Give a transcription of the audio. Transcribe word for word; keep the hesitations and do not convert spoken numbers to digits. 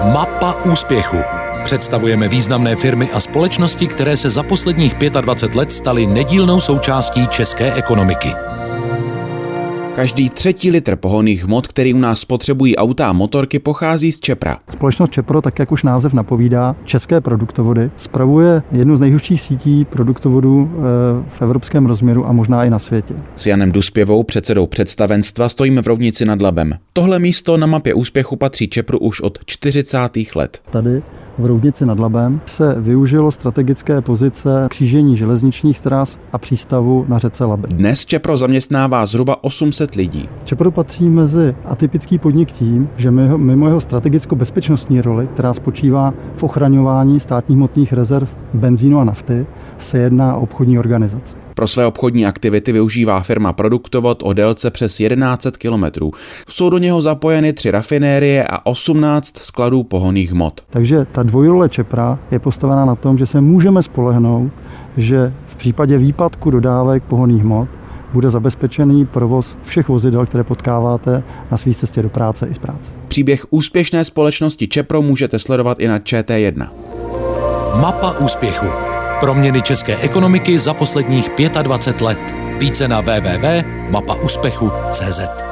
Mapa úspěchu. Představujeme významné firmy a společnosti, které se za posledních dvacet pět let staly nedílnou součástí české ekonomiky. Každý třetí litr pohonných hmot, který u nás spotřebují auta a motorky, pochází z Čepra. Společnost Čepro, tak jak už název napovídá, české produktovody, spravuje jednu z nejhustších sítí produktovodů v evropském rozměru a možná i na světě. S Janem Duspěvou, předsedou představenstva, stojíme v Roudnici nad Labem. Tohle místo na mapě úspěchu patří Čepru už od čtyřicátých let. Tady v Roudnici nad Labem se využilo strategické pozice křížení železničních tras a přístavu na řece Labe. Dnes Čepro zaměstnává zhruba osm set lidí. Čepro patří mezi atypický podnik tím, že mimo jeho strategicko-bezpečnostní roli, která spočívá v ochraňování státních hmotných rezerv benzínu a nafty, se jedná o obchodní organizaci. Pro své obchodní aktivity využívá firma Produktovod o délce přes tisíc sto kilometrů. Jsou do něho zapojeny tři rafinérie a osmnáct skladů pohonných hmot. Takže ta dvojrole Čepra je postavená na tom, že se můžeme spolehnout, že v případě výpadku dodávek pohonných hmot bude zabezpečený provoz všech vozidel, které potkáváte na své cestě do práce i z práce. Příběh úspěšné společnosti Čepro můžete sledovat i na Č T jedna. Mapa úspěchu. Proměny české ekonomiky za posledních dvacet pět let. Více na w w w tečka mapa úspěchu tečka cé zet.